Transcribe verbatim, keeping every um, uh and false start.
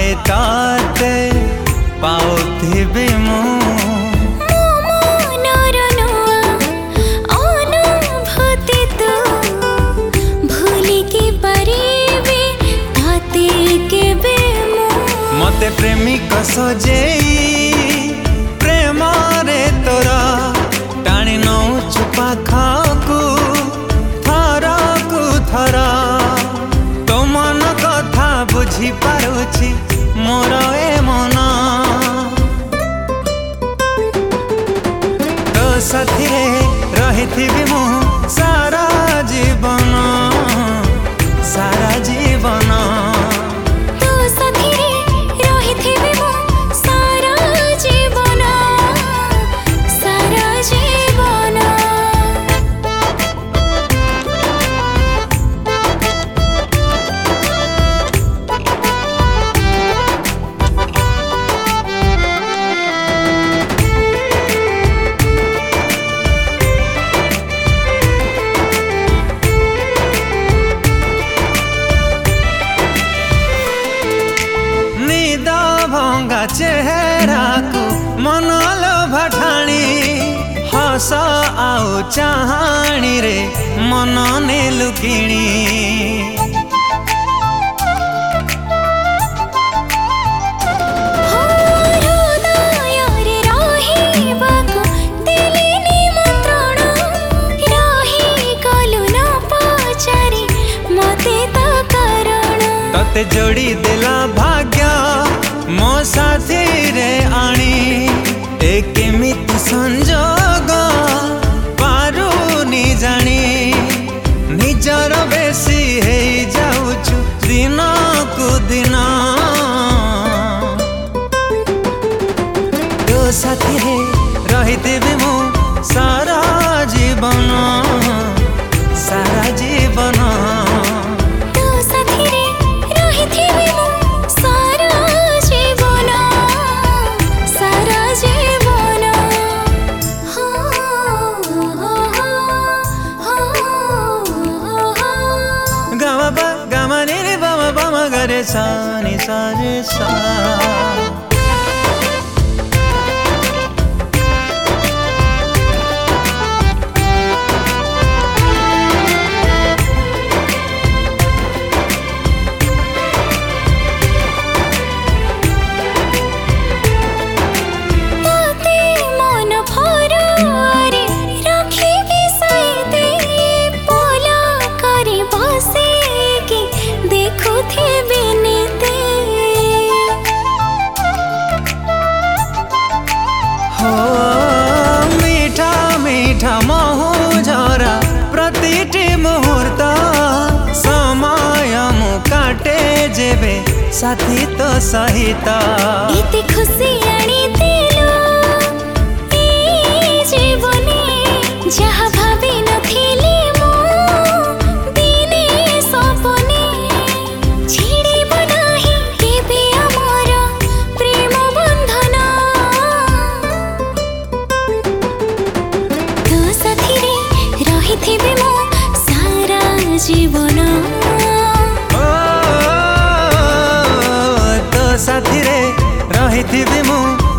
पाए ताते पाउथिबी मु मते प्रेमिक सजेई प्रेम रे तोरा टाणी नौचु पाखकु थरा कु थरा तो मन कथा बुझी पारुछि मोर ए मन तो साथी रे रहिथिबी मु सारा जीवन सारा जीवन चेहरा को मनल भठाणी हस आउ चाहाणी रे मन ने लुकिणी तते जोड़ी देला भाग्य मो साथी रे आनी एक केमिति संजोग पारू नि जानी निजर बेसी हे जाउछु दिन को दिन तो साथी रे रहिथिबी मु सारा जीवन सारा जीवन गरे सा नि सा रे सा महुझरा प्रतिटी मुहूर्त समय मु काटे जेबे साथी तो सहित इति खुशी आनी दिलो ए जीवने जहा भाबी नथिली मु दिने सपने छिड़िब नाही केबे हमर प्रेम बंधन तो साथी रे रहिथिबे मु सारा जीवन साथी रे रहिथिबी मु